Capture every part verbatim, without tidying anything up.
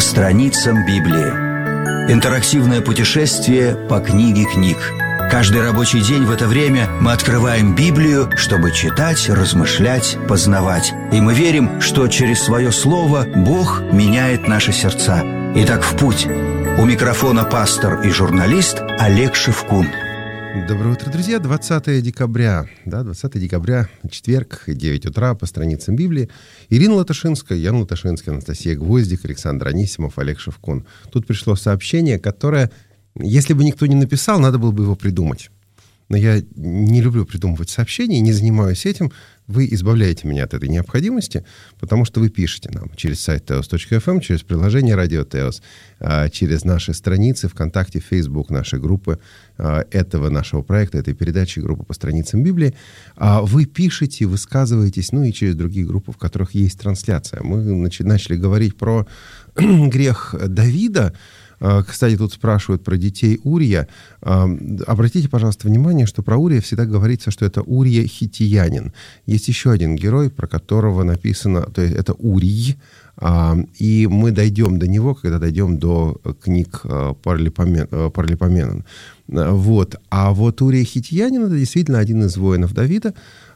страницам Библии. Интерактивное путешествие по книге книг. Каждый рабочий день в это время мы открываем Библию, чтобы читать, размышлять, познавать. И мы верим, что через свое слово Бог меняет наши сердца. Итак, в путь. У микрофона пастор и журналист Олег Шевкун. Доброе утро, друзья. двадцатое декабря, да, двадцатое декабря, четверг, девять утра, по страницам Библии. Ирина Латышинская, Ян Латышинский, Анастасия Гвоздик, Александр Анисимов, Олег Шевкун. Тут пришло сообщение, которое, если бы никто не написал, надо было бы его придумать. Но я не люблю придумывать сообщения, не занимаюсь этим. Вы избавляете меня от этой необходимости, потому что вы пишете нам через сайт теос точка эф эм, через приложение Радио Теос, через наши страницы ВКонтакте, Фейсбук, наши группы этого нашего проекта, этой передачи, группы по страницам Библии. Вы пишете, высказываетесь, ну и через другие группы, в которых есть трансляция. Мы начали говорить про грех Давида. Кстати, тут спрашивают про детей Урия. Обратите, пожалуйста, внимание, что про Урия всегда говорится, что это Урия хиттиянин. Есть еще один герой, про которого написано, то есть это Урий, и мы дойдем до него, когда дойдем до книг Паралипоменон. Вот. А вот Урия хиттиянин — это действительно один из воинов Давида,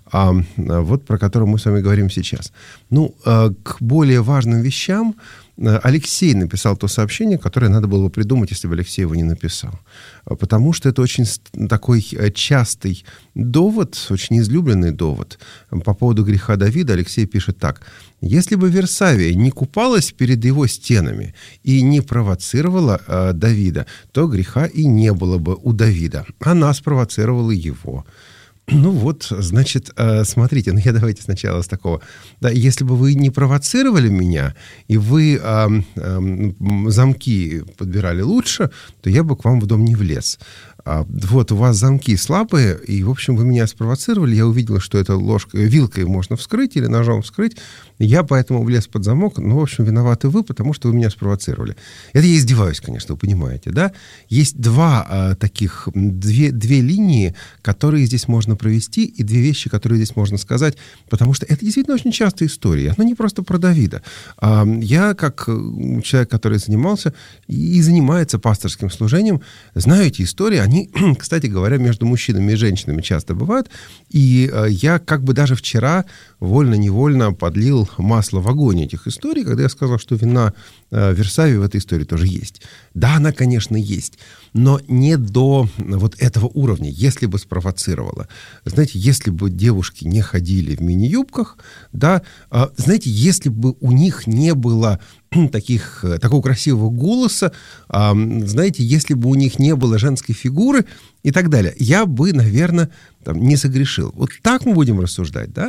вот про которого мы с вами говорим сейчас. Ну, к более важным вещам Алексей написал то сообщение, которое надо было бы придумать, если бы Алексей его не написал. Потому что это очень такой частый довод, очень излюбленный довод. По поводу греха Давида Алексей пишет так. «Если бы Версавия не купалась перед его стенами и не провоцировала э, Давида, то греха и не было бы у Давида. Она спровоцировала его». Ну вот, значит, смотрите, ну я давайте сначала с такого. Да, если бы вы не провоцировали меня, и вы э, э, замки подбирали лучше, то я бы к вам в дом не влез. А, вот, у вас замки слабые, и, в общем, вы меня спровоцировали, я увидел, что это ложкой, вилкой можно вскрыть или ножом вскрыть, я поэтому влез под замок, ну, в общем, виноваты вы, потому что вы меня спровоцировали. Это я издеваюсь, конечно, вы понимаете, да? Есть два а, таких, две, две линии, которые здесь можно провести, и две вещи, которые здесь можно сказать, потому что это действительно очень частая история, она не просто про Давида. А, я, как человек, который занимался и занимается пасторским служением, знаю эти истории, они, кстати говоря, между мужчинами и женщинами часто бывают, и э, я как бы даже вчера вольно-невольно подлил масло в огонь этих историй, когда я сказал, что вина э, Версавии в этой истории тоже есть. Да, она, конечно, есть, но не до вот этого уровня, если бы спровоцировала. Знаете, если бы девушки не ходили в мини-юбках, да, э, знаете, если бы у них не было таких, такого красивого голоса, э, знаете, если бы у них не было женской фигуры и так далее, я бы, наверное, там, не согрешил. Вот так мы будем рассуждать, да?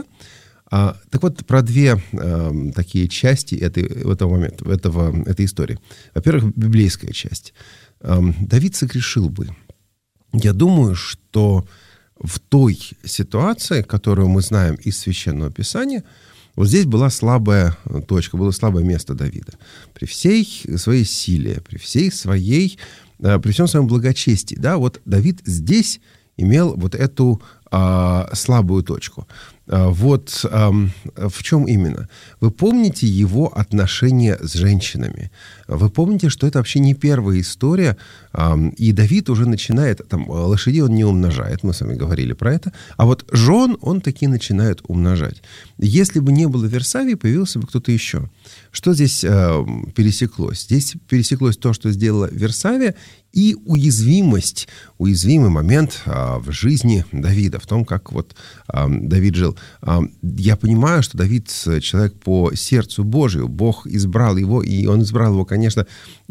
А, так вот, про две а, такие части этой, этого момента, этого, этой истории. Во-первых, библейская часть. А, Давид согрешил бы. Я думаю, что в той ситуации, которую мы знаем из Священного Писания, вот здесь была слабая точка, было слабое место Давида. При всей своей силе, при всей своей, при всем своем благочестии, да, вот Давид здесь имел вот эту а, слабую точку. А, вот а, в чем именно? Вы помните его отношения с женщинами? Вы помните, что это вообще не первая история, а, и Давид уже начинает, там, лошадей он не умножает, мы с вами говорили про это, а вот жен он таки начинает умножать. Если бы не было Версавии, появился бы кто-то еще. Что здесь а, пересеклось? Здесь пересеклось то, что сделала Версавия, и уязвимость, уязвимый момент а, в жизни Давида, в том, как вот а, Давид жил. А, я понимаю, что Давид человек по сердцу Божию. Бог избрал его, и он избрал его, конечно,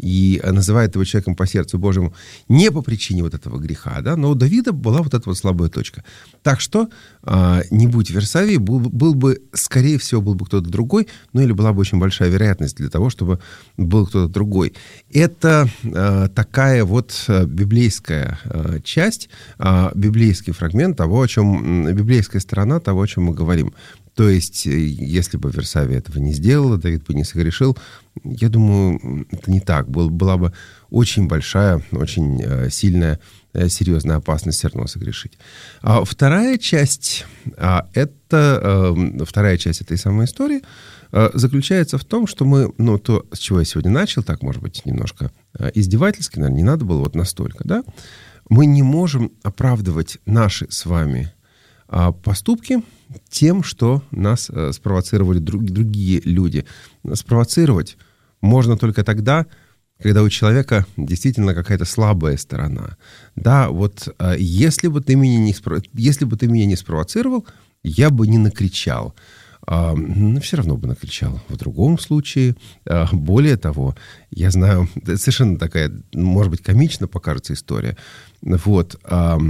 и называет его человеком по сердцу Божьему не по причине вот этого греха, да, но у Давида была вот эта вот слабая точка. Так что, а, не будь Версавии, был, был бы, скорее всего, был бы кто-то другой, ну или была бы очень большая вероятность для того, чтобы был кто-то другой. Это а, такая вот библейская а, часть, а, библейский фрагмент того, о чем, библейская сторона того, о чем мы говорим. То есть, если бы Версавия этого не сделала, Давид бы не согрешил, я думаю, это не так. Был, была бы очень большая, очень э, сильная, э, серьезная опасность все равно согрешить. А вторая часть, а, это, э, вторая часть этой самой истории, заключается в том, что мы, ну, то, с чего я сегодня начал, так, может быть, немножко издевательски, наверное, не надо было вот настолько, да, мы не можем оправдывать наши с вами поступки тем, что нас спровоцировали другие люди. Спровоцировать можно только тогда, когда у человека действительно какая-то слабая сторона. Да, вот если бы ты меня не, спро... если бы ты меня не спровоцировал, я бы не накричал. Но все равно бы накричал. В другом случае, более того, я знаю, совершенно такая, может быть, комично покажется история. Вот,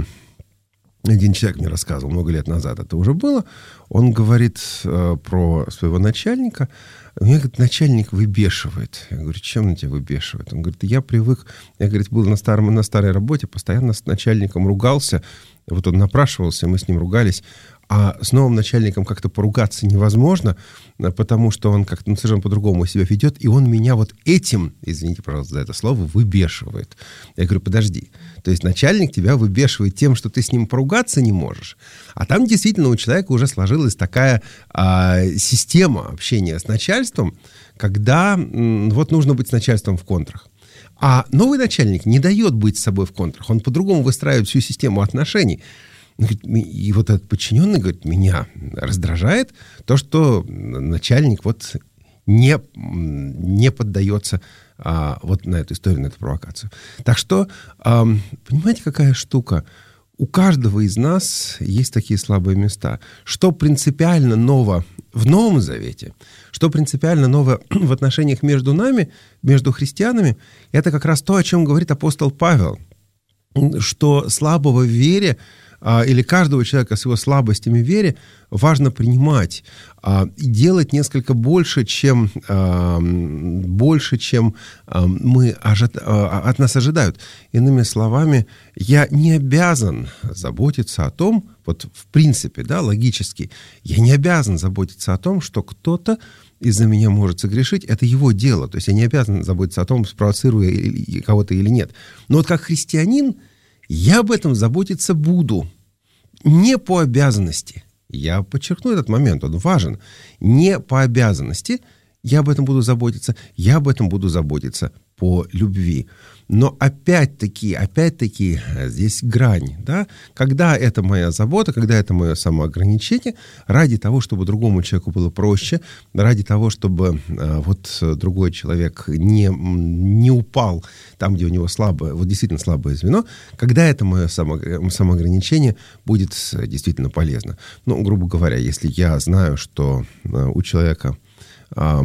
один человек мне рассказывал много лет назад, это уже было, он говорит про своего начальника. Меня, говорит, начальник выбешивает. Я говорю, чем он тебя выбешивает? Он говорит, я привык, я, говорит, был на, старом, на старой работе, постоянно с начальником ругался, вот он напрашивался, мы с ним ругались, а с новым начальником как-то поругаться невозможно, потому что он как-то ну, совершенно по-другому себя ведет, и он меня вот этим, извините, пожалуйста, за это слово, выбешивает. Я говорю, подожди, то есть начальник тебя выбешивает тем, что ты с ним поругаться не можешь, а там действительно у человека уже сложилась такая а, система общения с начальством, когда м, вот нужно быть с начальством в контрах. А новый начальник не дает быть с собой в контрах, он по-другому выстраивает всю систему отношений. И вот этот подчиненный говорит, меня раздражает то, что начальник вот не, не поддается а, вот на эту историю, на эту провокацию. Так что, а, понимаете, какая штука? У каждого из нас есть такие слабые места. Что принципиально ново в Новом Завете, что принципиально ново в отношениях между нами, между христианами, это как раз то, о чем говорит апостол Павел, что слабого в вере или каждого человека с его слабостями в вере важно принимать а, и делать несколько больше, чем, а, больше, чем а, мы ожи- а, от нас ожидают. Иными словами, я не обязан заботиться о том, вот в принципе, да, логически, я не обязан заботиться о том, что кто-то из-за меня может согрешить, это его дело. То есть я не обязан заботиться о том, спровоцирую я кого-то или нет. Но вот как христианин, я об этом заботиться буду. Не по обязанности. Я подчеркну этот момент, он важен. Не по обязанности я об этом буду заботиться. Я об этом буду заботиться по любви. Но опять-таки, опять-таки, здесь грань, да? Когда это моя забота, когда это мое самоограничение, ради того, чтобы другому человеку было проще, ради того, чтобы а, вот другой человек не, не упал там, где у него слабое, вот действительно слабое звено, когда это мое само, самоограничение будет действительно полезно. Ну, грубо говоря, если я знаю, что а, у человека а,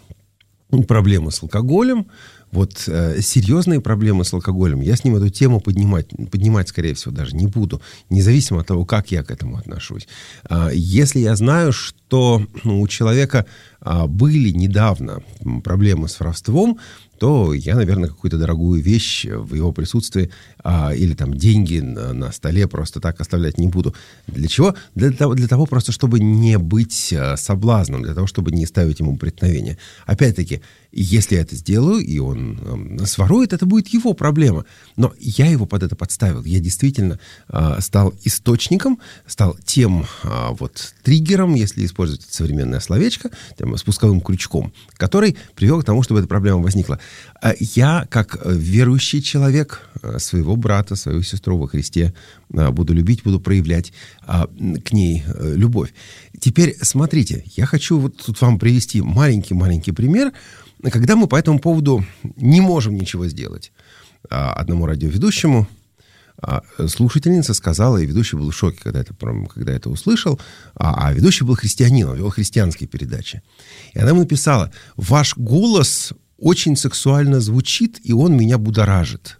проблемы с алкоголем, вот э, серьезные проблемы с алкоголем, я с ним эту тему поднимать, поднимать, скорее всего, даже не буду, независимо от того, как я к этому отношусь. А, если я знаю, что ну, у человека а, были недавно проблемы с воровством, то я, наверное, какую-то дорогую вещь в его присутствии а, или там деньги на, на столе просто так оставлять не буду. Для чего? Для того, для того просто, чтобы не быть а, соблазном, для того, чтобы не ставить ему преткновение. Опять-таки, если я это сделаю, и он а, сворует, это будет его проблема. Но я его под это подставил. Я действительно а, стал источником, стал тем а, вот триггером, если использовать современное словечко, тем спусковым крючком, который привел к тому, чтобы эта проблема возникла. Я, как верующий человек, своего брата, свою сестру во Христе буду любить, буду проявлять к ней любовь. Теперь смотрите, я хочу вот тут вам привести маленький-маленький пример, когда мы по этому поводу не можем ничего сделать. Одному радиоведущему слушательница сказала, и ведущий был в шоке, когда это, когда это услышал, а, а ведущий был христианин, он вел христианские передачи. И она ему написала: «Ваш голос очень сексуально звучит, и он меня будоражит».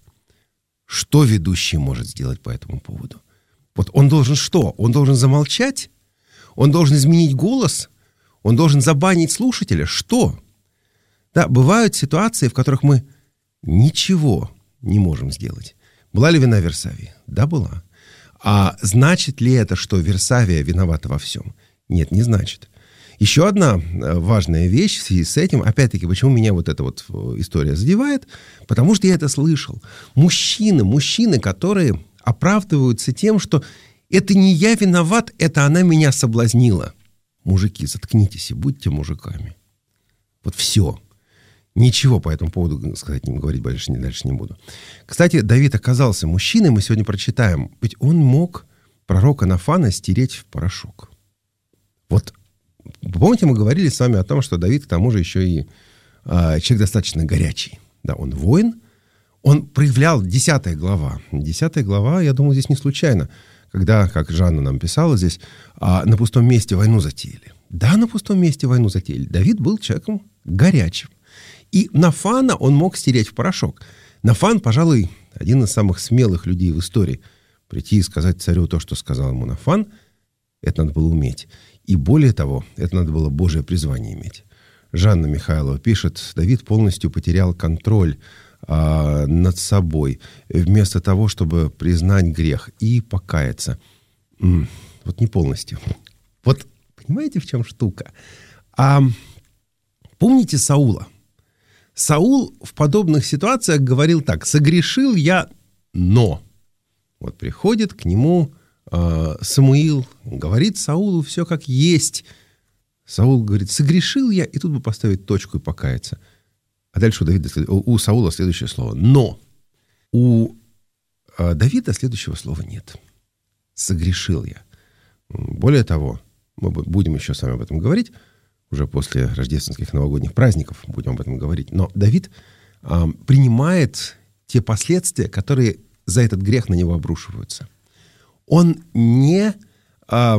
Что ведущий может сделать по этому поводу? Вот он должен что? Он должен замолчать? Он должен изменить голос? Он должен забанить слушателя? Что? Да, бывают ситуации, в которых мы ничего не можем сделать. Была ли вина Версавии? Да, была. А значит ли это, что Версавия виновата во всем? Нет, не значит. Еще одна важная вещь в связи с этим, опять-таки, почему меня вот эта вот история задевает, потому что я это слышал. Мужчины, мужчины, которые оправдываются тем, что это не я виноват, это она меня соблазнила. Мужики, заткнитесь и будьте мужиками. Вот все. Ничего по этому поводу сказать, не говорить дальше, дальше не буду. Кстати, Давид оказался мужчиной, мы сегодня прочитаем. Ведь он мог пророка Нафана стереть в порошок. Вот, помните, мы говорили с вами о том, что Давид, к тому же, еще и э, человек достаточно горячий. Да, он воин. Он проявлял, десятая глава. Десятая глава, я думаю, здесь не случайно. Когда, как Жанна нам писала здесь, э, на пустом месте войну затеяли. Да, на пустом месте войну затеяли. Давид был человеком горячим. И Нафана он мог стереть в порошок. Нафан, пожалуй, один из самых смелых людей в истории. Прийти и сказать царю то, что сказал ему Нафан, это надо было уметь. И более того, это надо было Божие призвание иметь. Жанна Михайлова пишет, Давид полностью потерял контроль а, над собой, вместо того, чтобы признать грех и покаяться. М-м, вот не полностью. Вот понимаете, в чем штука? А, помните Саула? Саул в подобных ситуациях говорил так: «Согрешил я, но...» Вот приходит к нему э, Самуил, говорит Саулу все как есть. Саул говорит: «Согрешил я», и тут бы поставить точку и покаяться. А дальше у, Давида, у Саула следующее слово «но». У э, Давида следующего слова нет. «Согрешил я». Более того, мы будем еще с вами об этом говорить, уже после рождественских новогодних праздников будем об этом говорить. Но Давид э, принимает те последствия, которые за этот грех на него обрушиваются. Он не, э,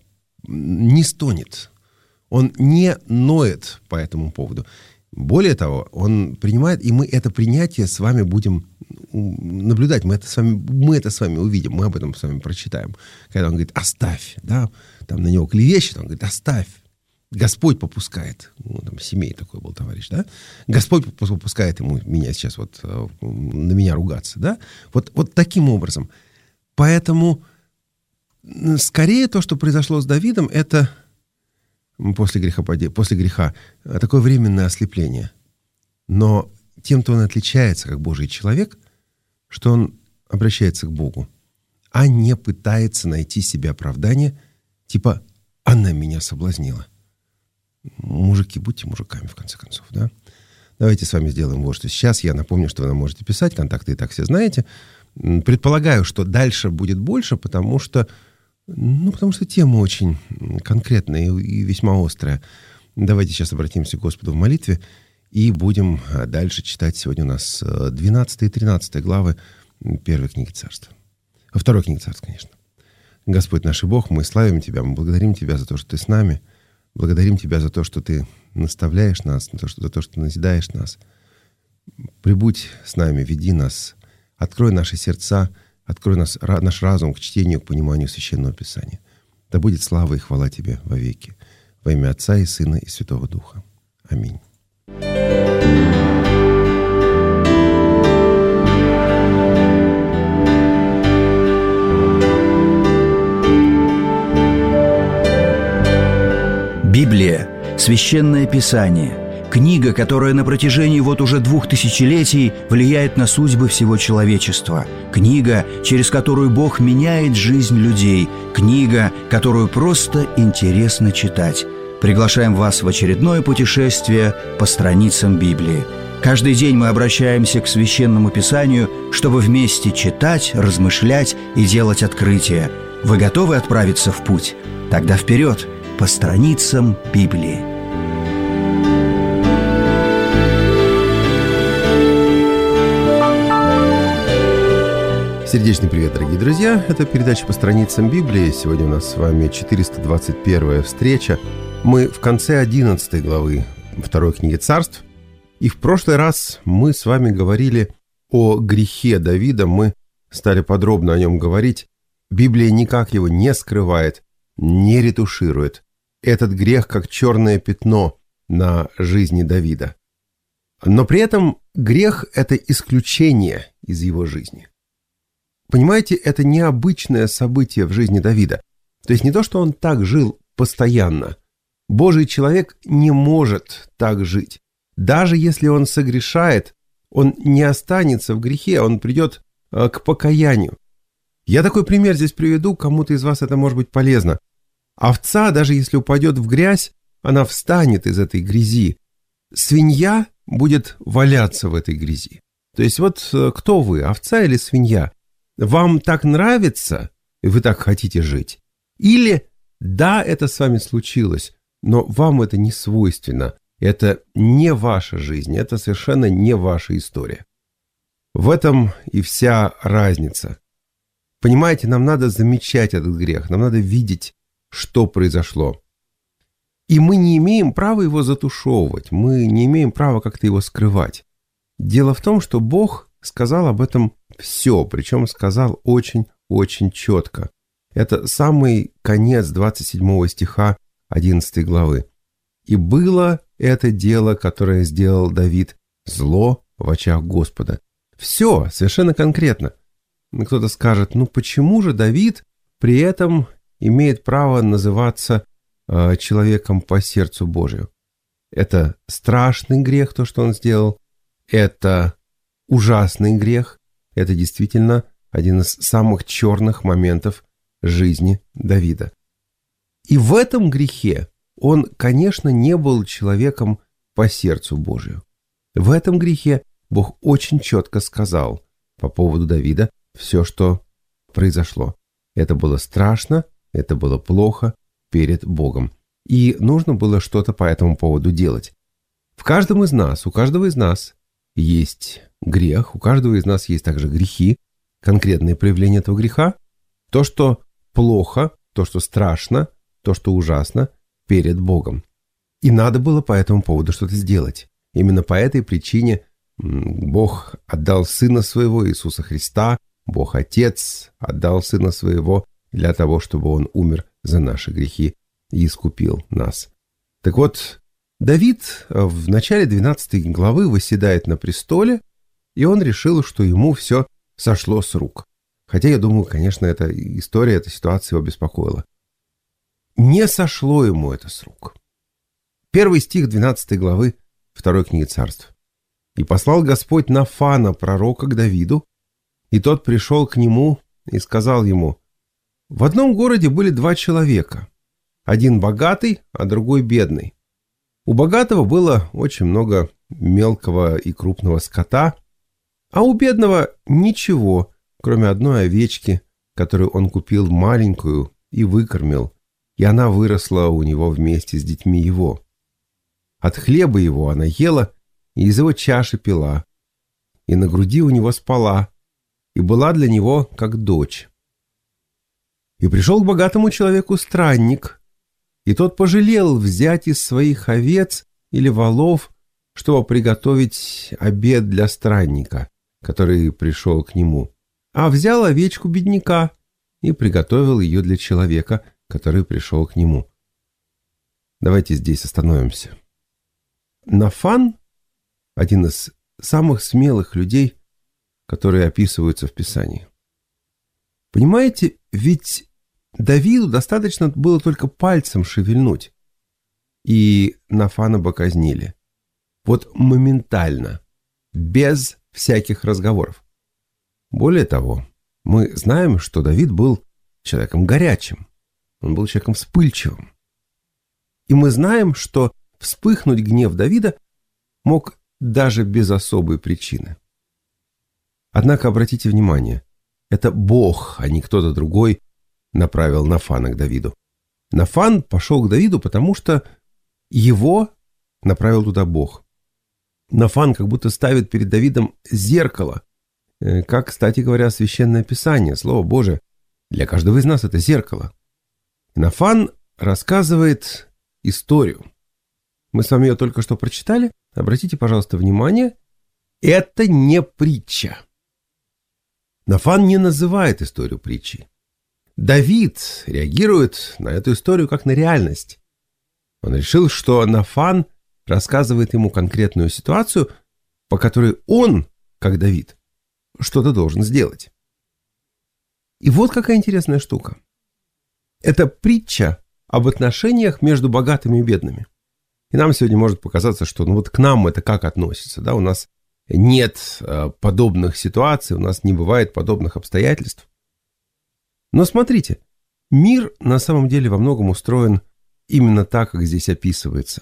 не стонет, он не ноет по этому поводу. Более того, он принимает, и мы это принятие с вами будем наблюдать, мы это с вами, мы это с вами увидим, мы об этом с вами прочитаем. Когда он говорит: «Оставь», да, там на него клевещет, он говорит: «Оставь». Господь попускает. Ну, там Семей такой был товарищ, да? Господь попускает ему меня сейчас вот на меня ругаться, да? Вот, вот таким образом. Поэтому скорее то, что произошло с Давидом, это после греха, после греха такое временное ослепление. Но тем-то он отличается, как Божий человек, что он обращается к Богу, а не пытается найти себе оправдание, типа «она меня соблазнила». Мужики, будьте мужиками, в конце концов, да? Давайте с вами сделаем вот что. Сейчас я напомню, что вы нам можете писать, контакты и так все знаете. Предполагаю, что дальше будет больше, потому что, ну, потому что тема очень конкретная и весьма острая. Давайте сейчас обратимся к Господу в молитве и будем дальше читать. Сегодня у нас двенадцатая и тринадцатая главы первой книги Царства. Второй книги Царства, конечно. Господь наш и Бог, мы славим Тебя, мы благодарим Тебя за то, что Ты с нами. Благодарим Тебя за то, что Ты наставляешь нас, за то, что, за то, что Ты назидаешь нас. Прибудь с нами, веди нас, открой наши сердца, открой нас, наш разум к чтению, к пониманию Священного Писания. Да будет слава и хвала Тебе вовеки. Во имя Отца и Сына и Святого Духа. Аминь. Библия – Священное Писание, книга, которая на протяжении вот уже двух тысячелетий влияет на судьбы всего человечества, книга, через которую Бог меняет жизнь людей, книга, которую просто интересно читать. Приглашаем вас в очередное путешествие по страницам Библии. Каждый день мы обращаемся к Священному Писанию, чтобы вместе читать, размышлять и делать открытия. Вы готовы отправиться в путь? Тогда вперед! По страницам Библии. Сердечный привет, дорогие друзья. Это передача «По страницам Библии». Сегодня у нас с вами четыреста двадцать первая встреча. Мы в конце одиннадцатой главы второй книги Царств. И в прошлый раз мы с вами говорили о грехе Давида. Мы стали подробно о нем говорить. Библия никак его не скрывает, не ретуширует. Этот грех как черное пятно на жизни Давида. Но при этом грех – это исключение из его жизни. Понимаете, это необычное событие в жизни Давида. То есть не то, что он так жил постоянно. Божий человек не может так жить. Даже если он согрешает, он не останется в грехе, он придет к покаянию. Я такой пример здесь приведу, кому-то из вас это может быть полезно. Овца, даже если упадет в грязь, она встанет из этой грязи. свинья будет валяться в этой грязи. То есть вот кто вы, овца или свинья? Вам так нравится, и вы так хотите жить? Или да, это с вами случилось, но вам это не свойственно. Это не ваша жизнь, это совершенно не ваша история. В этом и вся разница. Понимаете, нам надо замечать этот грех, нам надо видеть, что произошло. И мы не имеем права его затушевывать, мы не имеем права как-то его скрывать. Дело в том, что Бог сказал об этом все, причем сказал очень-очень четко. Это самый конец двадцать седьмого стиха одиннадцатой главы. «И было это дело, которое сделал Давид, зло в очах Господа». Все, совершенно конкретно. Кто-то скажет, ну почему же Давид при этом имеет право называться э, человеком по сердцу Божию? Это страшный грех, то, что он сделал. Это ужасный грех. Это действительно один из самых черных моментов жизни Давида. И в этом грехе он, конечно, не был человеком по сердцу Божию. В этом грехе Бог очень четко сказал по поводу Давида все, что произошло. Это было страшно, это было плохо перед Богом. И нужно было что-то по этому поводу делать. В каждом из нас, у каждого из нас есть грех, у каждого из нас есть также грехи, конкретные проявления этого греха, то, что плохо, то, что страшно, то, что ужасно перед Богом. И надо было по этому поводу что-то сделать. Именно по этой причине Бог отдал Сына Своего, Иисуса Христа, Бог Отец отдал Сына Своего для того, чтобы Он умер за наши грехи и искупил нас. Так вот, Давид в начале двенадцатой главы восседает на престоле, и он решил, что ему все сошло с рук. Хотя, я думаю, конечно, эта история, эта ситуация его беспокоила. Не сошло ему это с рук. Первый стих двенадцатой главы второй книги Царств. «И послал Господь Нафана, пророка, к Давиду, и тот пришел к нему и сказал ему: в одном городе были два человека, один богатый, а другой бедный. У богатого было очень много мелкого и крупного скота, а у бедного ничего, кроме одной овечки, которую он купил маленькую и выкормил, и она выросла у него вместе с детьми его. От хлеба его она ела и из его чаши пила, и на груди у него спала, и была для него как дочь. И пришел к богатому человеку странник, и тот пожалел взять из своих овец или волов, чтобы приготовить обед для странника, который пришел к нему, а взял овечку бедняка и приготовил ее для человека, который пришел к нему». Давайте здесь остановимся. Нафан – один из самых смелых людей, которые описываются в Писании. Понимаете, ведь Давиду достаточно было только пальцем шевельнуть, и Нафана бы казнили. Вот моментально, без всяких разговоров. Более того, мы знаем, что Давид был человеком горячим, он был человеком вспыльчивым. И мы знаем, что вспыхнуть гнев Давида мог даже без особой причины. Однако обратите внимание, это Бог, а не кто-то другой, направил Нафана к Давиду. Нафан пошел к Давиду, потому что его направил туда Бог. Нафан как будто ставит перед Давидом зеркало, как, кстати говоря, Священное Писание, Слово Божие, для каждого из нас это зеркало. Нафан рассказывает историю. Мы с вами ее только что прочитали. Обратите, пожалуйста, внимание, это не притча. Нафан не называет историю притчей. Давид реагирует на эту историю как на реальность. Он решил, что Нафан рассказывает ему конкретную ситуацию, по которой он, как Давид, что-то должен сделать. И вот какая интересная штука. Это притча об отношениях между богатыми и бедными. И нам сегодня может показаться, что ну вот к нам это как относится, да, у нас нет э, подобных ситуаций, у нас не бывает подобных обстоятельств. Но смотрите, мир на самом деле во многом устроен именно так, как здесь описывается.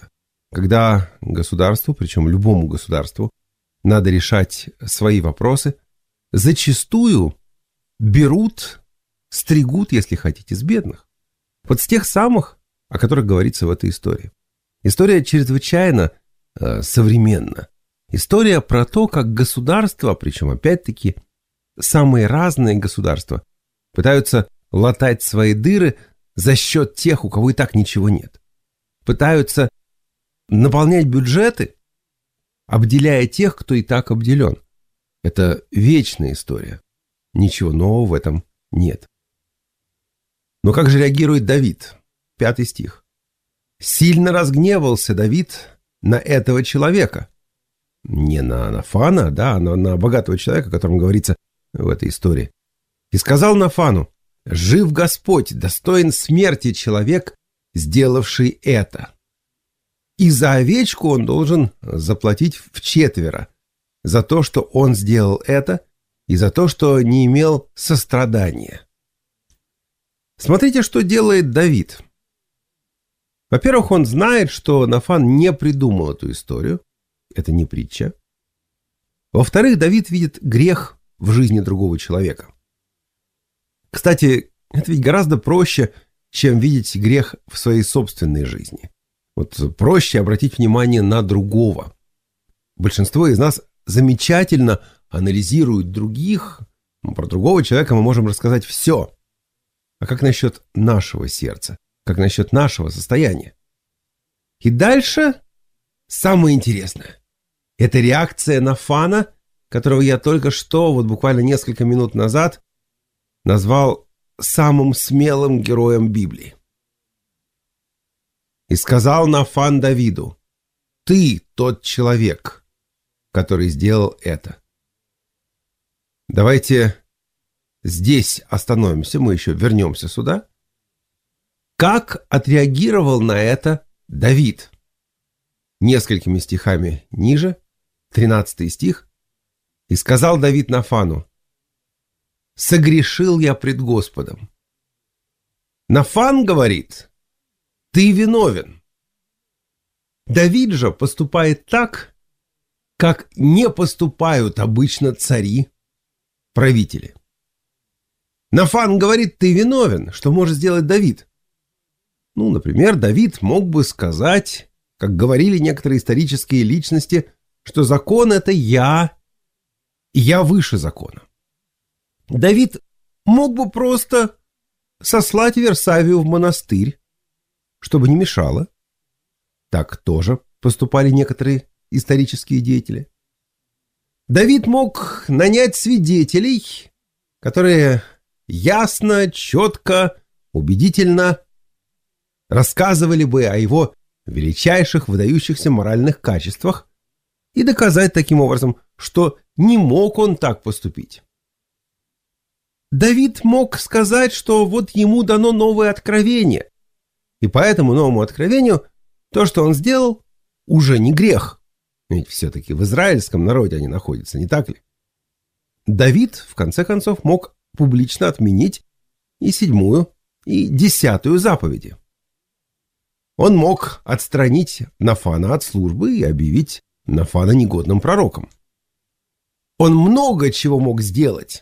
когда государству, причем любому государству, надо решать свои вопросы, зачастую берут, стригут, если хотите, с бедных. Вот с тех самых, о которых говорится в этой истории. История чрезвычайно э, современна. История про то, как государства, причем опять-таки самые разные государства, пытаются латать свои дыры за счет тех, у кого и так ничего нет. Пытаются наполнять бюджеты, обделяя тех, кто и так обделен. Это вечная история. Ничего нового в этом нет. Но как же реагирует Давид? Пятый стих. «Сильно разгневался Давид на этого человека». Не на Нафана, да, а на богатого человека, о котором говорится в этой истории. «И сказал Нафану: жив Господь, достоин смерти человек, сделавший это. И за овечку он должен заплатить вчетверо, за то, что он сделал это, и за то, что не имел сострадания». Смотрите, что делает Давид. Во-первых, он знает, что Нафан не придумал эту историю. Это не притча. Во-вторых, Давид видит грех в жизни другого человека. Кстати, это ведь гораздо проще, чем видеть грех в своей собственной жизни. Вот проще обратить внимание на другого. Большинство из нас замечательно анализируют других. Про другого человека мы можем рассказать все. А как насчет нашего сердца? Как насчет нашего состояния? И дальше самое интересное. Это реакция Нафана, которого я только что, вот буквально несколько минут назад, назвал самым смелым героем Библии. «И сказал Нафан Давиду: ты тот человек, который сделал это». Давайте здесь остановимся, мы еще вернемся сюда. Как отреагировал на это Давид? Несколькими стихами ниже, тринадцатый стих. «И сказал Давид Нафану: согрешил я пред Господом». Нафан говорит: ты виновен. Давид же поступает так, как не поступают обычно цари, правители. Нафан говорит: ты виновен. Что может сделать Давид? Ну, например, Давид мог бы сказать, как говорили некоторые исторические личности, что закон — это я, и я выше закона. Давид мог бы просто сослать Версавию в монастырь, чтобы не мешало. Так тоже поступали некоторые исторические деятели. Давид мог нанять свидетелей, которые ясно, четко, убедительно рассказывали бы о его величайших выдающихся моральных качествах и доказать таким образом, что не мог он так поступить. Давид мог сказать, что вот ему дано новое откровение, и по этому новому откровению то, что он сделал, уже не грех. Ведь все-таки в израильском народе они находятся, не так ли? Давид, в конце концов, мог публично отменить и седьмую, и десятую заповеди. Он мог отстранить Нафана от службы и объявить Нафана негодным пророком. Он много чего мог сделать.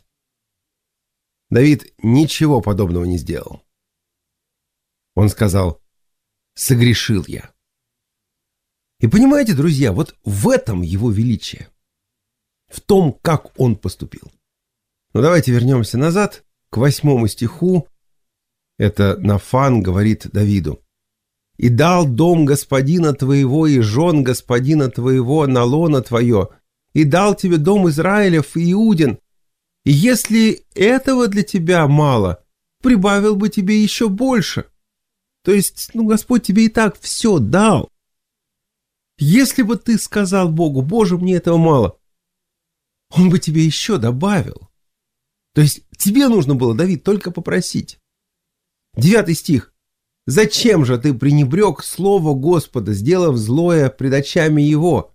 Давид ничего подобного не сделал. Он сказал: согрешил я. И понимаете, друзья, вот в этом его величие. В том, как он поступил. Но давайте вернемся назад к восьмому стиху. Это Нафан говорит Давиду: «И дал дом господина твоего и жен господина твоего на лоно твое, и дал тебе дом Израилев и Иудин. И если этого для тебя мало, прибавил бы тебе еще больше». То есть, ну, Господь тебе и так все дал. Если бы ты сказал Богу: Боже, мне этого мало, Он бы тебе еще добавил. То есть тебе нужно было, Давид, только попросить. Девятый стих. «Зачем же ты пренебрег слово Господа, сделав злое пред очами его?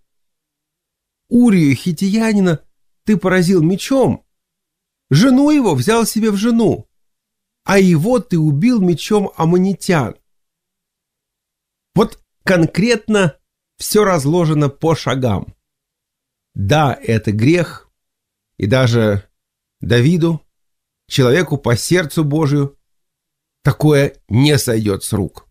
Урию хиттеянина ты поразил мечом, жену его взял себе в жену, а его ты убил мечом аммонитян». Вот конкретно все разложено по шагам. Да, это грех, и даже Давиду, человеку по сердцу Божию, такое не сойдет с рук.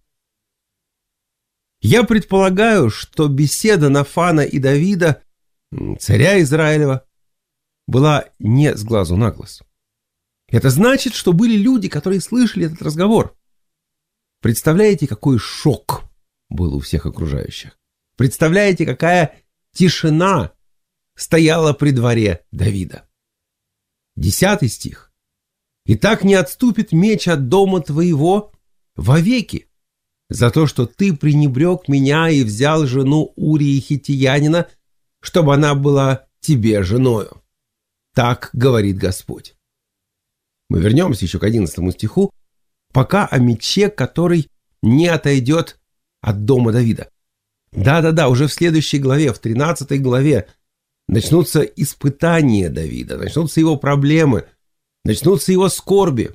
Я предполагаю, что беседа Нафана и Давида, царя Израилева, была не с глазу на глаз. Это значит, что были люди, которые слышали этот разговор. Представляете, какой шок был у всех окружающих? Представляете, какая тишина стояла при дворе Давида? Десятый стих. «И так не отступит меч от дома твоего вовеки, за то, что ты пренебрег меня и взял жену Урии Хиттиянина, чтобы она была тебе женою. Так говорит Господь». Мы вернемся еще к одиннадцатому стиху, пока о мече, который не отойдет от дома Давида. Да-да-да, уже в следующей главе, в тринадцатой главе, начнутся испытания Давида, начнутся его проблемы, начнутся его скорби.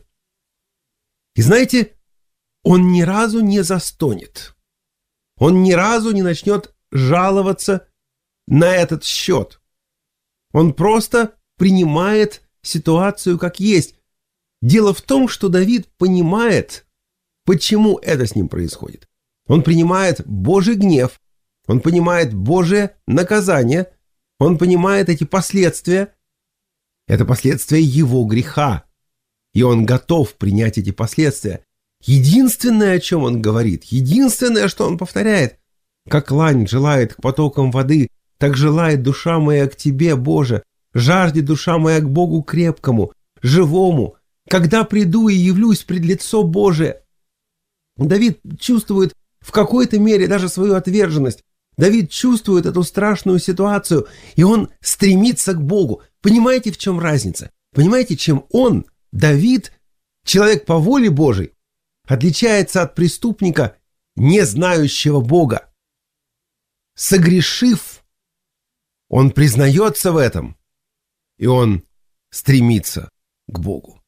И знаете, он ни разу не застонет. Он ни разу не начнет жаловаться на этот счет. Он просто принимает ситуацию как есть. Дело в том, что Давид понимает, почему это с ним происходит. Он принимает Божий гнев, он понимает Божие наказание, он понимает эти последствия. Это последствия его греха, и он готов принять эти последствия. Единственное, о чем он говорит, единственное, что он повторяет: «Как лань желает к потокам воды, так желает душа моя к тебе, Боже, жаждет душа моя к Богу крепкому, живому, когда приду и явлюсь пред лицо Божие». Давид чувствует в какой-то мере даже свою отверженность. Давид чувствует эту страшную ситуацию, и он стремится к Богу. Понимаете, в чем разница? Понимаете, чем он, Давид, человек по воле Божией, отличается от преступника, не знающего Бога? Согрешив, он признается в этом, и он стремится к Богу.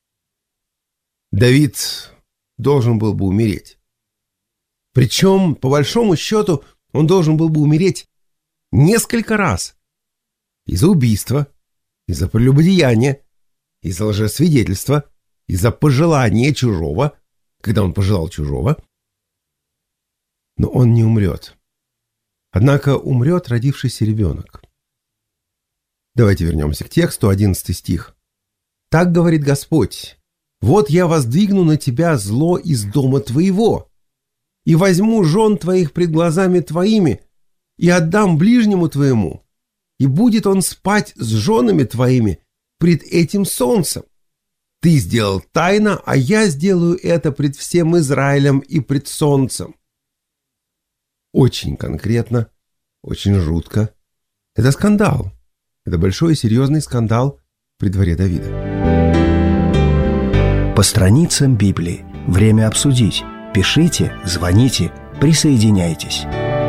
Давид должен был бы умереть. Причем, по большому счету, он должен был бы умереть несколько раз. Из-за убийства, из-за прелюбодеяния, из-за лжесвидетельства, из-за пожелания чужого, когда он пожелал чужого. Но он не умрет. Однако умрет родившийся ребенок. Давайте вернемся к тексту, одиннадцатый стих. «Так говорит Господь: вот я воздвигну на тебя зло из дома твоего, и возьму жен твоих пред глазами твоими, и отдам ближнему твоему, и будет он спать с женами твоими пред этим солнцем. Ты сделал тайно, а я сделаю это пред всем Израилем и пред солнцем». Очень конкретно, очень жутко. Это скандал. Это большой и серьезный скандал при дворе Давида. По страницам Библии. Время обсудить. Пишите, звоните, присоединяйтесь.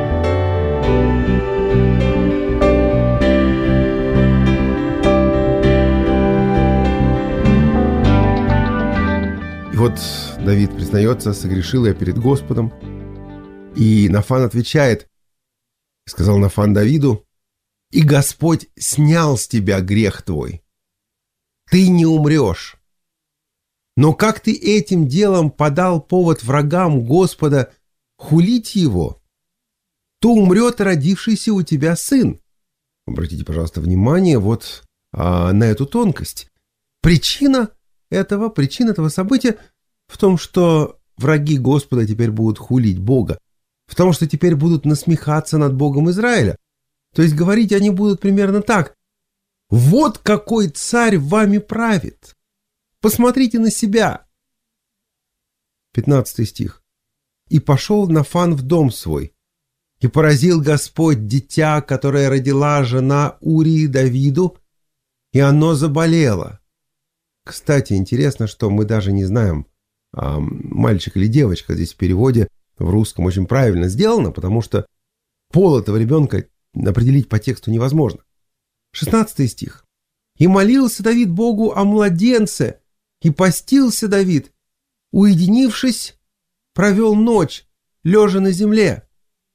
И вот Давид признается: согрешил я перед Господом. И Нафан отвечает, сказал Нафан Давиду: и Господь снял с тебя грех твой. Ты не умрешь. Но как ты этим делом подал повод врагам Господа хулить его, то умрет родившийся у тебя сын. Обратите, пожалуйста, внимание вот а, на эту тонкость. Причина этого, причина этого события в том, что враги Господа теперь будут хулить Бога, в том, что теперь будут насмехаться над Богом Израиля. То есть говорить они будут примерно так: вот какой царь вами правит. Посмотрите на себя. пятнадцатый стих. «И пошел Нафан в дом свой, и поразил Господь дитя, которое родила жена Урии Давиду, и оно заболело». Кстати, интересно, что мы даже не знаем, а мальчик или девочка. Здесь в переводе в русском очень правильно сделано, потому что пол этого ребенка определить по тексту невозможно. шестнадцатый стих. «И молился Давид Богу о младенце, и постился Давид, уединившись, провел ночь, лежа на земле.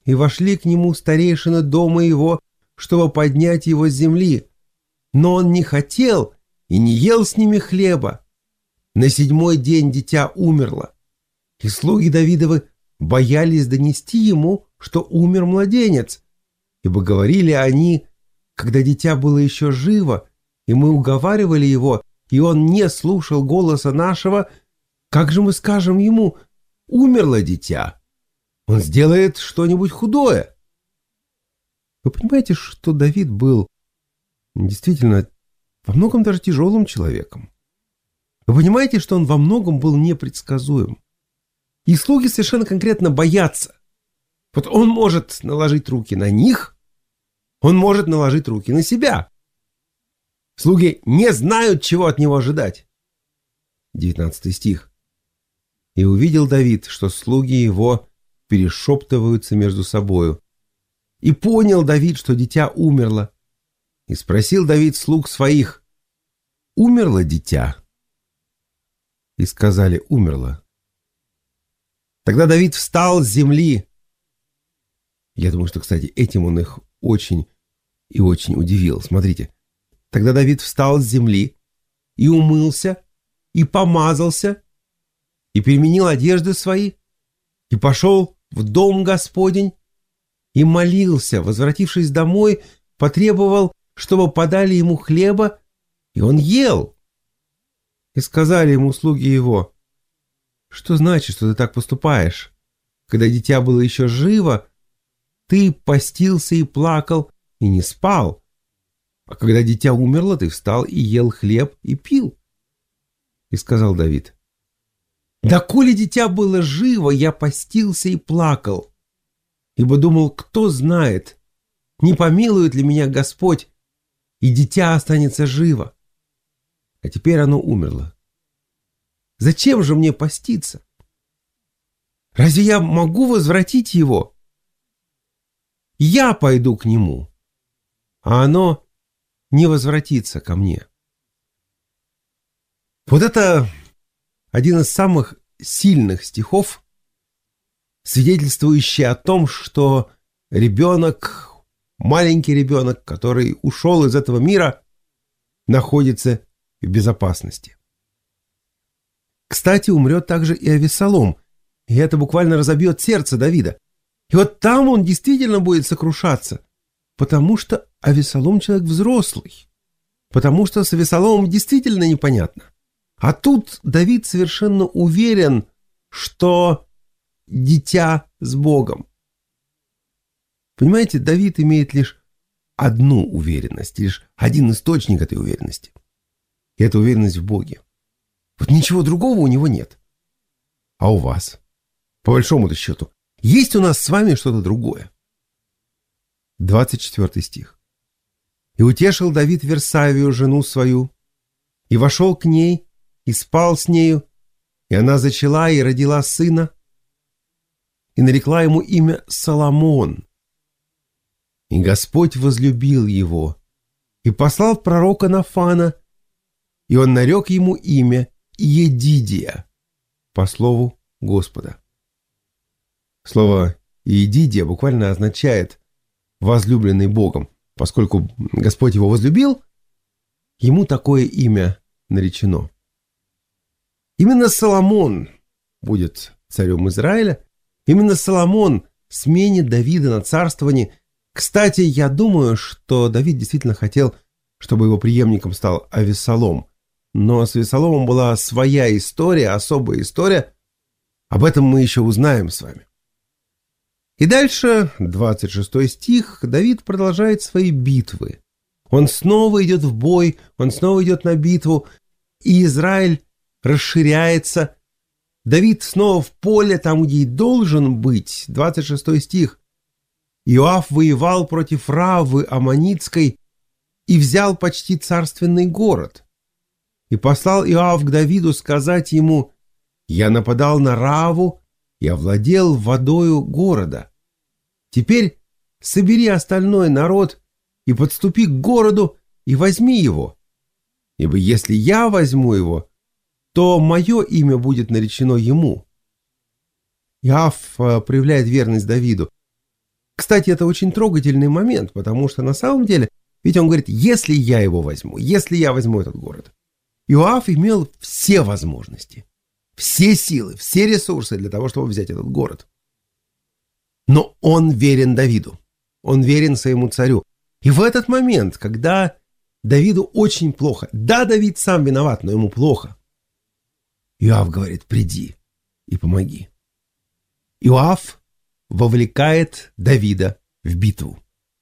и вошли к нему старейшины дома его, чтобы поднять его с земли. Но он не хотел и не ел с ними хлеба. На седьмой день дитя умерло, и слуги Давидовы боялись донести ему, что умер младенец, ибо говорили они, когда дитя было еще живо, и мы уговаривали его, и он не слушал голоса нашего, как же мы скажем ему: умерло дитя, он сделает что-нибудь худое? Вы понимаете, что Давид был действительно во многом даже тяжелым человеком. Вы понимаете, что он во многом был непредсказуем. И слуги совершенно конкретно боятся. Вот он может наложить руки на них, он может наложить руки на себя. Слуги не знают, чего от него ожидать. девятнадцатый стих. «И увидел Давид, что слуги его перешептываются между собою. И понял Давид, что дитя умерло. И спросил Давид слуг своих: умерло дитя? И сказали: умерло. Тогда Давид встал с земли». Я думаю, что, кстати, этим он их очень и очень удивил. Смотрите. Тогда Давид встал с земли и умылся, и помазался, и переменил одежды свои, и пошел в дом Господень, и молился, возвратившись домой, потребовал, чтобы подали ему хлеба, и он ел. И сказали ему слуги его: что значит, что ты так поступаешь? Когда дитя было еще живо, ты постился и плакал, и не спал. А когда дитя умерло, ты встал и ел хлеб и пил. И сказал Давид: да коли дитя было живо, я постился и плакал, ибо думал, кто знает, не помилует ли меня Господь, и дитя останется живо. А теперь оно умерло. Зачем же мне поститься? Разве я могу возвратить его? Я пойду к нему, а оно не возвратится ко мне. Вот это один из самых сильных стихов, свидетельствующий о том, что ребенок, маленький ребенок, который ушел из этого мира, находится в безопасности. Кстати, умрет также и Авессалом, и это буквально разобьет сердце Давида. И вот там он действительно будет сокрушаться, потому что Авессалом человек взрослый, потому что с Авессаломом действительно непонятно. А тут Давид совершенно уверен, что дитя с Богом. Понимаете, Давид имеет лишь одну уверенность, лишь один источник этой уверенности. И это уверенность в Боге. Вот ничего другого у него нет. А у вас? По большому-то счету, есть у нас с вами что-то другое? двадцать четвёртый стих. «И утешил Давид Версавию, жену свою, и вошел к ней, и спал с нею, и она зачала и родила сына, и нарекла ему имя Соломон. И Господь возлюбил его, и послал пророка Нафана, и он нарек ему имя Иедидия, по слову Господа». Слово «Иедидия» буквально означает «возлюбленный Богом». Поскольку Господь его возлюбил, ему такое имя наречено. Именно Соломон будет царем Израиля. Именно Соломон сменит Давида на царствование. Кстати, я думаю, что Давид действительно хотел, чтобы его преемником стал Авессалом. Но с Авессаломом была своя история, особая история. Об этом мы еще узнаем с вами. И дальше, двадцать шестой стих, Давид продолжает свои битвы. Он снова идет в бой, он снова идет на битву, и Израиль расширяется. Давид снова в поле, там, где и должен быть. двадцать шестой стих. «Иоав воевал против Раввы Аммонитской и взял почти царственный город. И послал Иоав к Давиду сказать ему: я нападал на Равву и овладел водою города. Теперь собери остальной народ и подступи к городу и возьми его. Ибо если я возьму его, то мое имя будет наречено ему». Иоав проявляет верность Давиду. Кстати, это очень трогательный момент, потому что на самом деле, ведь он говорит, если я его возьму, если я возьму этот город. Иоав имел все возможности, все силы, все ресурсы для того, чтобы взять этот город. Но он верен Давиду, он верен своему царю. И в этот момент, когда Давиду очень плохо, да, Давид сам виноват, но ему плохо, Иоав говорит, приди и помоги. Иоав вовлекает Давида в битву.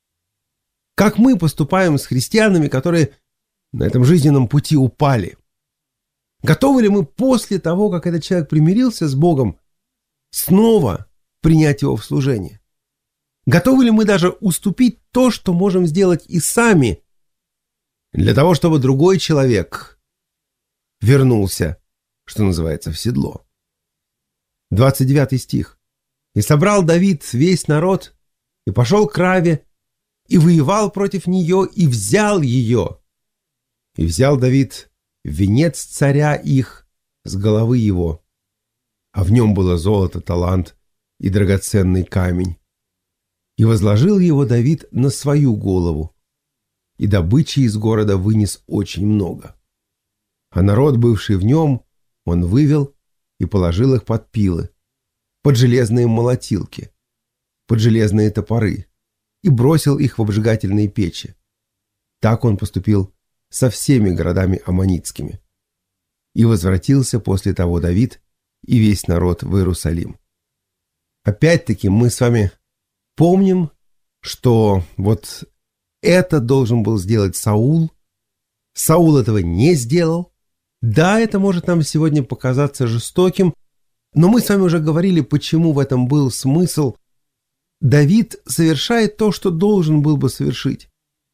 Как мы поступаем с христианами, которые на этом жизненном пути упали? Готовы ли мы после того, как этот человек примирился с Богом, снова принять его в служение? Готовы ли мы даже уступить то, что можем сделать и сами, для того, чтобы другой человек вернулся, что называется, в седло? двадцать девятый стих. «И собрал Давид весь народ, и пошел к Раве, и воевал против нее, и взял ее. И взял Давид венец царя их с головы его, а в нем было золото, талант и драгоценный камень. И возложил его Давид на свою голову, и добычи из города вынес очень много. А народ, бывший в нем, он вывел и положил их под пилы, под железные молотилки, под железные топоры, и бросил их в обжигательные печи. Так он поступил со всеми городами аммонитскими. И возвратился после того Давид и весь народ в Иерусалим». Опять-таки мы с вами помним, что вот это должен был сделать Саул. Саул этого не сделал. Да, это может нам сегодня показаться жестоким, но мы с вами уже говорили, почему в этом был смысл. Давид совершает то, что должен был бы совершить.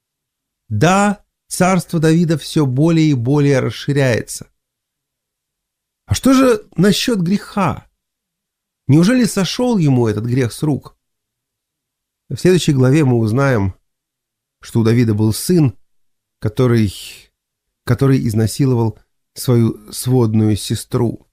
Да, царство Давида все более и более расширяется. А что же насчет греха? Неужели сошел ему этот грех с рук? В следующей главе мы узнаем, что у Давида был сын, который, который изнасиловал свою сводную сестру.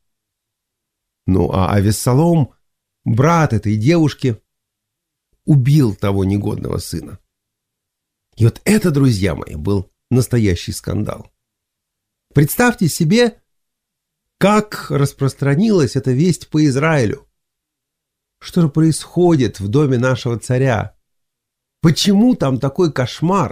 Ну а Авессалом, брат этой девушки, убил того негодного сына. И вот это, друзья мои, был настоящий скандал. Представьте себе, как распространилась эта весть по Израилю. Что же происходит в доме нашего царя? Почему там такой кошмар?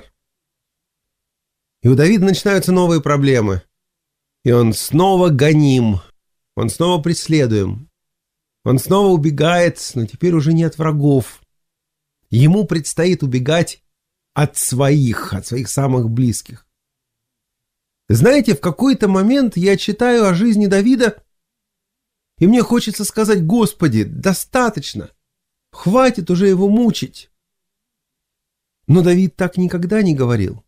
И у Давида начинаются новые проблемы. И он снова гоним, он снова преследуем, он снова убегает, но теперь уже не от врагов. Ему предстоит убегать от своих, от своих самых близких. Знаете, в какой-то момент я читаю о жизни Давида, и мне хочется сказать: Господи, достаточно, хватит уже его мучить. Но Давид так никогда не говорил.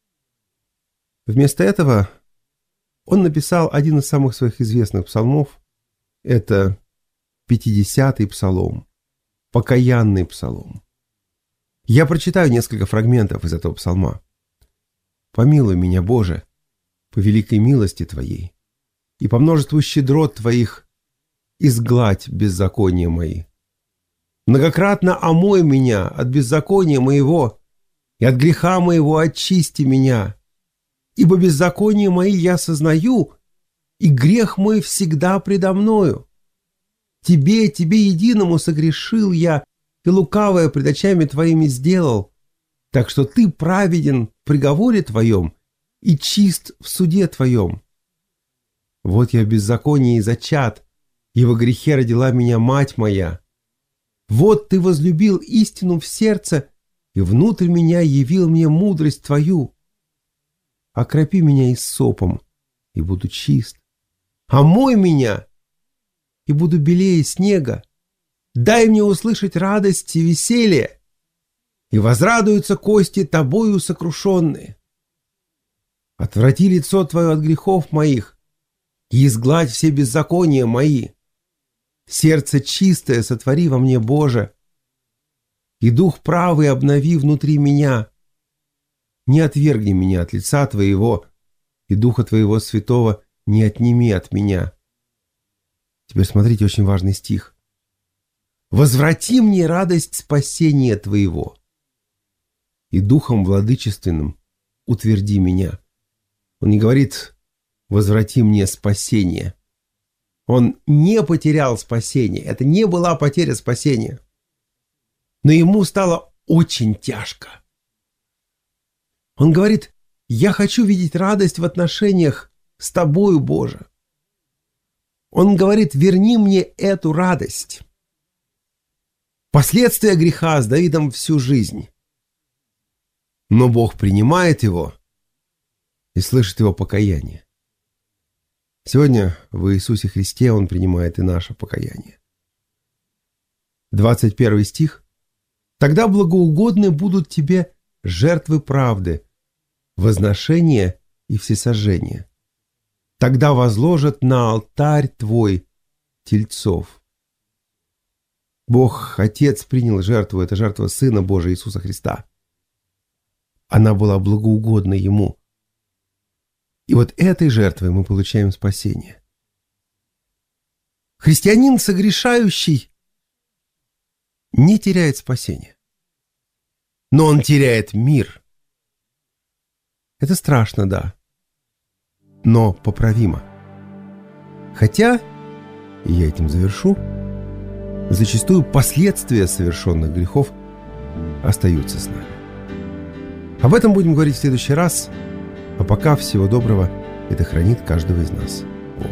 Вместо этого он написал один из самых своих известных псалмов. Это пятидесятый псалом, покаянный псалом. Я прочитаю несколько фрагментов из этого псалма. «Помилуй меня, Боже, по великой милости Твоей, и по множеству щедрот Твоих изгладь беззакония мои. Многократно омой меня от беззакония моего, и от греха моего очисти меня. Ибо беззаконие мои я сознаю, и грех мой всегда предо мною. Тебе, Тебе единому согрешил я, и лукавое пред очами Твоими сделал, так что Ты праведен в приговоре Твоем и чист в суде Твоем. Вот я в беззаконии зачат, и во грехе родила меня мать моя. Вот Ты возлюбил истину в сердце, и внутрь меня явил мне мудрость Твою. Окропи меня иссопом, и буду чист. Омой меня, и буду белее снега. Дай мне услышать радость и веселье, и возрадуются кости Тобою сокрушенные. Отврати лицо Твое от грехов моих, и изгладь все беззакония мои. Сердце чистое сотвори во мне, Боже, и дух правый обнови внутри меня. Не отвергни меня от лица Твоего, и Духа Твоего Святого не отними от меня». Теперь смотрите, очень важный стих. возврати мне радость спасения Твоего, и духом владычественным утверди меня». Он не говорит «возврати мне спасение». Он не потерял спасение. Это не была потеря спасения. Но ему стало очень тяжко. Он говорит: «Я хочу видеть радость в отношениях с Тобою, Боже». Он говорит: «Верни мне эту радость». Последствия греха с Давидом всю жизнь. Но Бог принимает его и слышит его покаяние. Сегодня в Иисусе Христе Он принимает и наше покаяние. двадцать первый стих. «Тогда благоугодны будут тебе жертвы правды, возношения и всесожжения. Тогда возложат на алтарь твой тельцов». Бог Отец принял жертву, это жертва Сына Божия Иисуса Христа. Она была благоугодна Ему. И вот этой жертвой мы получаем спасение. Христианин согрешающий не теряет спасения, но он теряет мир. Это страшно, да, но поправимо. Хотя, и я этим завершу, зачастую последствия совершенных грехов остаются с нами. Об этом будем говорить в следующий раз. А пока всего доброго, и да хранит каждого из нас Бог.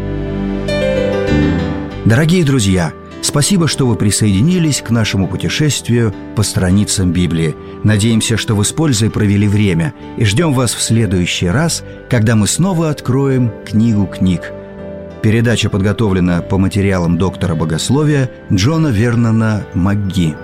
Дорогие друзья, спасибо, что вы присоединились к нашему путешествию по страницам Библии. Надеемся, что вы с пользой провели время, и ждем вас в следующий раз, когда мы снова откроем книгу книг. Передача подготовлена по материалам доктора богословия Джона Вернона МакГи.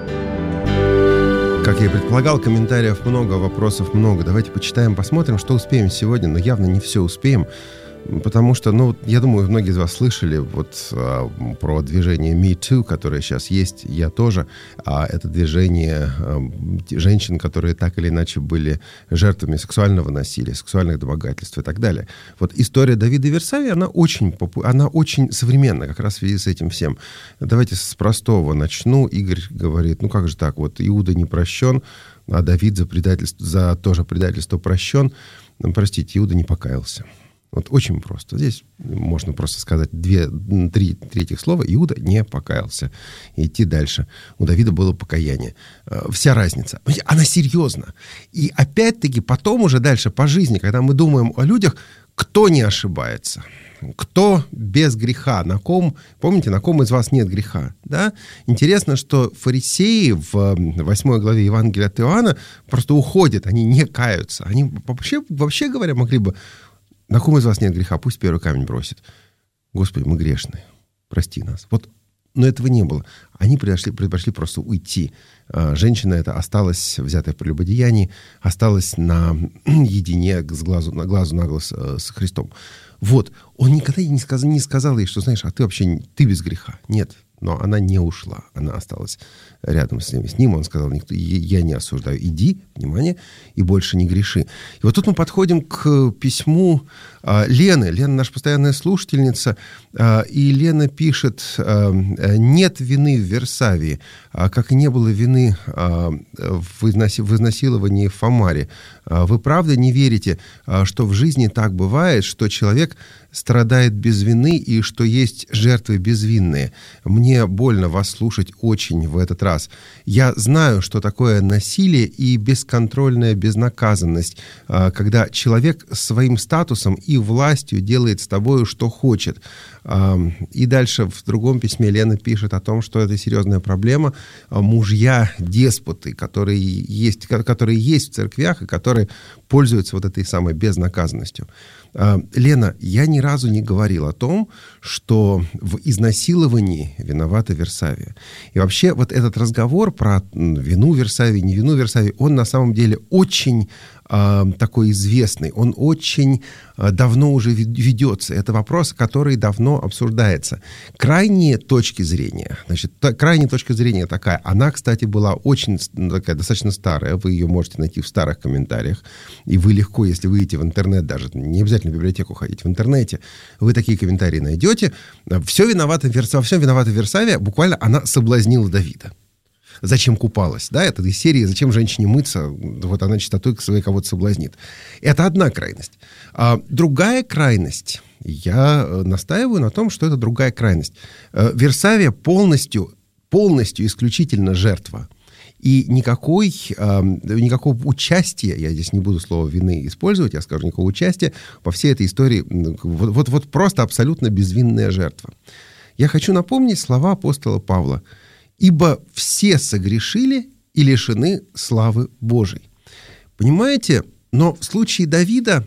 Как я и предполагал, комментариев много, вопросов много. Давайте почитаем, посмотрим, что успеем сегодня. Но явно не все успеем, потому что, ну, я думаю, многие из вас слышали вот а, про движение Me Too, которое сейчас есть, я тоже. А это движение а, женщин, которые так или иначе были жертвами сексуального насилия, сексуальных домогательств и так далее. Вот история Давида и Версавии, она очень, попу... она очень современна как раз в связи с этим всем. Давайте с простого начну. Игорь говорит: ну как же так, вот Иуда не прощен, а Давид за предательство, за тоже предательство прощен. Простите, Иуда не покаялся. Вот очень просто. Здесь можно просто сказать две, три, три этих слова. Иуда не покаялся. И идти дальше. У Давида было покаяние. Вся разница. Она серьезна. И опять-таки потом уже дальше по жизни, когда мы думаем о людях, кто не ошибается? Кто без греха? На ком, помните, на ком из вас нет греха? Да? Интересно, что фарисеи в восьмой главе Евангелия от Иоанна просто уходят. Они не каются. Они вообще, вообще говоря, могли бы: на ком из вас нет греха, пусть первый камень бросит. Господи, мы грешные, прости нас. Вот, но этого не было. Они предпочли, предпочли просто уйти. Женщина эта осталась, взятая в прелюбодеянии, осталась наедине с глазу на глазу на глаз с Христом. Вот, он никогда не сказал, не сказал ей, что, знаешь, а ты вообще, ты без греха. Нет, но она не ушла, она осталась рядом с ним. С ним он сказал: никто, я не осуждаю, иди, внимание, и больше не греши. И вот тут мы подходим к письму а, Лены. Лена наша постоянная слушательница, а, и Лена пишет: а, нет вины в Версавии, а, как и не было вины а, в, износи, в изнасиловании в Фомаре. А, вы правда не верите, а, что в жизни так бывает, что человек страдает без вины и что есть жертвы безвинные? Мне больно вас слушать очень в этот раз. Я знаю, что такое насилие и бесконтрольная безнаказанность, когда человек своим статусом и властью делает с тобой, что хочет. И дальше в другом письме Лена пишет о том, что это серьезная проблема. Мужья-деспоты, которые есть, которые есть в церквях и которые пользуются вот этой самой безнаказанностью. Лена, я ни разу не говорил о том, что в изнасиловании виновата Версавия. И вообще вот этот разговор про вину Версавии, не вину Версавии, он на самом деле очень э, такой известный, он очень э, давно уже ведется. Это вопрос, который давно обсуждается. Крайние точки зрения, значит, та, крайняя точка зрения такая, она, кстати, была очень такая, достаточно старая, вы ее можете найти в старых комментариях, и вы легко, если выйдете в интернет, даже не обязательно в библиотеку ходить, в интернете, вы такие комментарии найдете. Все виновато, во всем виновата Версавия, буквально она соблазнила Давида. Зачем купалась, да, это из серии «Зачем женщине мыться?» Вот она чистотой своей кого-то соблазнит. Это одна крайность. А другая крайность, я настаиваю на том, что это другая крайность. Версавия полностью, полностью исключительно жертва. И никакой, никакого участия, я здесь не буду слово «вины» использовать, я скажу никакого участия во всей этой истории, вот, вот, вот просто абсолютно безвинная жертва. Я хочу напомнить слова апостола Павла. «Ибо все согрешили и лишены славы Божией». Понимаете? Но в случае Давида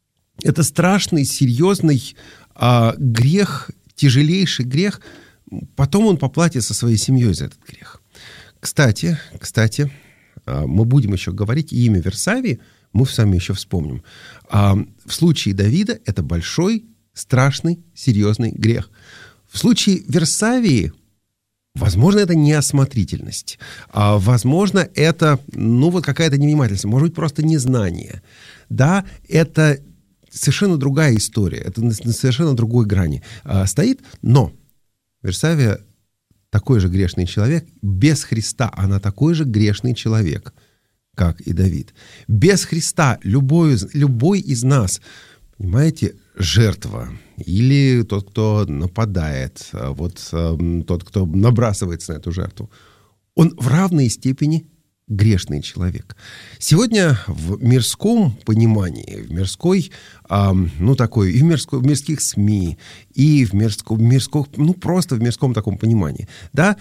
это страшный, серьезный а, грех, тяжелейший грех. Потом он поплатится своей семьей за этот грех. Кстати, кстати, а, мы будем еще говорить, и имя Версавии мы с вами еще вспомним. А, в случае Давида это большой, страшный, серьезный грех. В случае Версавии возможно, это неосмотрительность, а, возможно, это, ну, вот какая-то невнимательность, может быть, просто незнание. Да, это совершенно другая история, это на совершенно другой грани а, стоит, но Версавия такой же грешный человек, без Христа она такой же грешный человек, как и Давид. Без Христа любой, любой из нас, понимаете, жертва, или тот, кто нападает, вот тот, кто набрасывается на эту жертву, он в равной степени грешный человек. Сегодня в мирском понимании, в мирской, ну такой, и в, мирской, в мирских СМИ, и в мирском, мирском, ну просто в мирском таком понимании, да,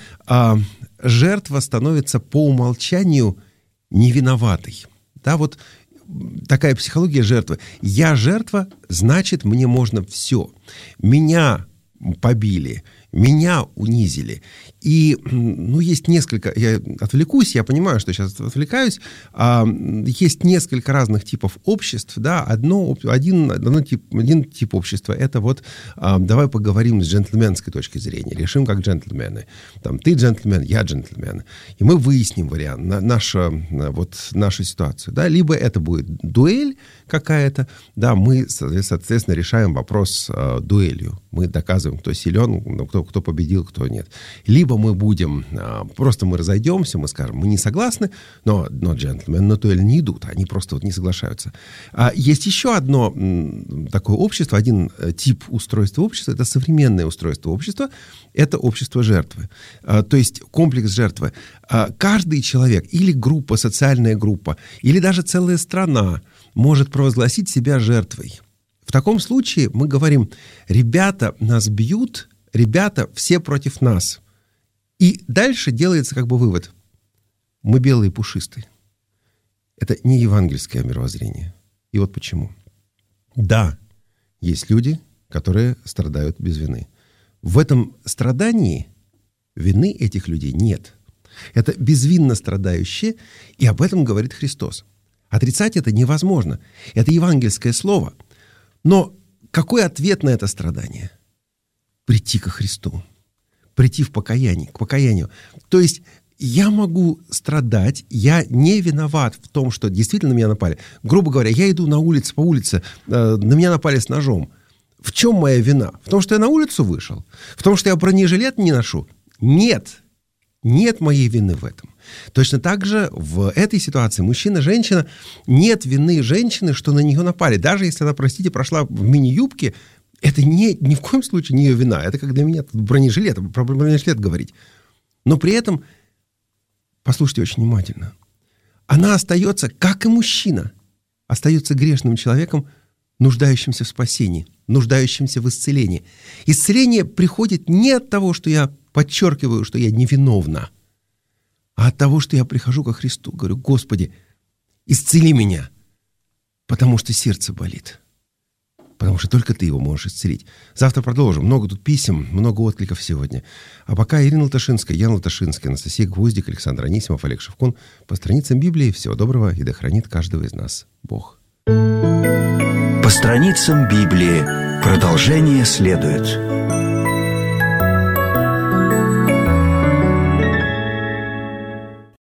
жертва становится по умолчанию невиноватой. Да, вот такая психология жертвы. Я жертва, значит, мне можно все. Меня побили, меня унизили. И, ну, есть несколько, я отвлекусь, я понимаю, что сейчас отвлекаюсь, а, есть несколько разных типов обществ, да, одно, один, одно тип, один тип общества, это вот, а, давай поговорим с джентльменской точки зрения, решим как джентльмены. Там, ты джентльмен, я джентльмен. И мы выясним вариант, на, наша, вот, нашу ситуацию, да, либо это будет дуэль какая-то, да, мы, соответственно, решаем вопрос а, дуэлью. Мы доказываем, кто силен, кто, кто победил, кто нет. Либо мы будем, просто мы разойдемся, мы скажем, мы не согласны, но, но джентльмены на дуэль не идут, они просто вот не соглашаются. А есть еще одно такое общество, один тип устройства общества, это современное устройство общества, это общество жертвы. То есть комплекс жертвы. Каждый человек или группа, социальная группа, или даже целая страна может провозгласить себя жертвой. В таком случае мы говорим, ребята нас бьют, ребята все против нас. И дальше делается как бы вывод. Мы белые и пушистые. Это не евангельское мировоззрение. И вот почему. Да, есть люди, которые страдают без вины. В этом страдании вины этих людей нет. Это безвинно страдающие, и об этом говорит Христос. Отрицать это невозможно. Это евангельское слово. Но какой ответ на это страдание? Прийти ко Христу. Прийти в покаяние, к покаянию. То есть я могу страдать, я не виноват в том, что действительно на меня напали. Грубо говоря, я иду на улице, по улице, э, на меня напали с ножом. В чем моя вина? В том, что я на улицу вышел? В том, что я бронежилет не ношу? Нет. Нет моей вины в этом. Точно так же в этой ситуации мужчина, женщина, нет вины женщины, что на нее напали. Даже если она, простите, прошла в мини-юбке, это не, ни в коем случае не ее вина. Это как для меня бронежилет, про бронежилет говорить. Но при этом, послушайте очень внимательно, она остается, как и мужчина, остается грешным человеком, нуждающимся в спасении, нуждающимся в исцелении. Исцеление приходит не от того, что я подчеркиваю, что я невиновна, а от того, что я прихожу ко Христу, говорю, Господи, исцели меня, потому что сердце болит. потому что только ты его можешь исцелить. Завтра продолжим. Много тут писем, много откликов сегодня. А пока Ирина Латашинская, Ян Латашинский, Анастасия Гвоздик, Александр Анисимов, Олег Шевкун. По страницам Библии. Всего доброго, и да хранит каждого из нас Бог. По страницам Библии. Продолжение следует.